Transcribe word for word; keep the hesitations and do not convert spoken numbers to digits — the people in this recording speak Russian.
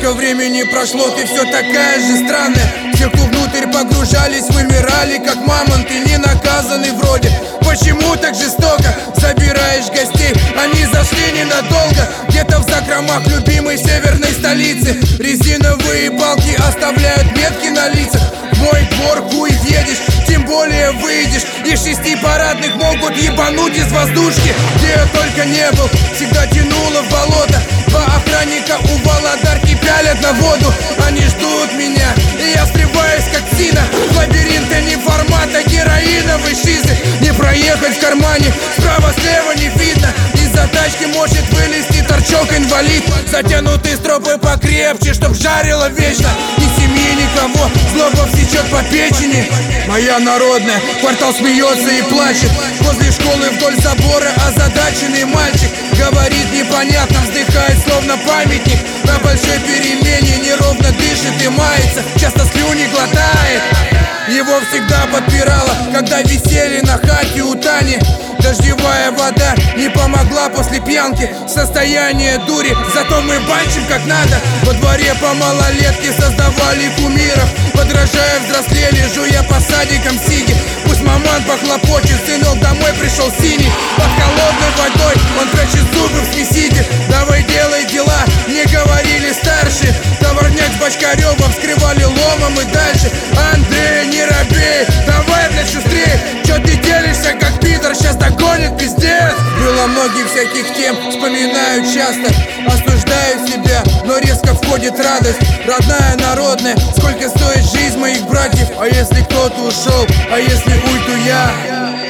Сколько времени прошло, ты все такая же странная. Все, кто внутрь погружались, вымирали, как мамонты, не наказаны вроде. Почему так жестоко забираешь гостей? Они зашли ненадолго, где-то в закромах любимой северной столицы. Резиновые палки оставляют метки на лицах. В мой двор хуй въедешь, тем более выйдешь. Из шести парадных могут ебануть из воздушки. Где я только не был, всегда тянуло в болото. Два охранника у Володарки пялят на воду. Они ждут меня, и я встреваюсь как псина. В лабиринте не формата, героиновой шизы. Не проехать в кармане, справа-слева не видно. Из-за тачки может вылезти торчок инвалид. Затянутые стропы покрепче, чтоб жарило вечно. Ни семьи, никого, злоба всечет по печени. Моя народная, квартал смеется и плачет. Возле школы вдоль забора озадаченный мальчик говорит непонятно, вздыхает словно памятник. На большой перемене неровно дышит и мается, часто слюни глотает. Его всегда подпирало, когда висели на хате у Тани. Дождевая вода не помогла после пьянки. Состояние дури, зато мы банчим как надо. Во дворе по малолетке создавали кумиров. Подражая взрослели, жуя по садикам сиги. Пусть маман похлопочет, сынок домой пришел синий. Под холодной водой он прячет зубы в смеситель. Давай делай дела, не говорили старшие. Товарняк с Бочкарева вскрывали ломом и дальше. Андрей, не робей, давай, блядь, шустрее. Чё ты делишься, как Питер, сейчас догонит пиздец. Было многих всяких тем, вспоминаю часто. Осуждаю себя, но резко входит радость. Родная, народная, сколько стоит жизнь моих братьев? А если кто-то ушел, а если уйду я?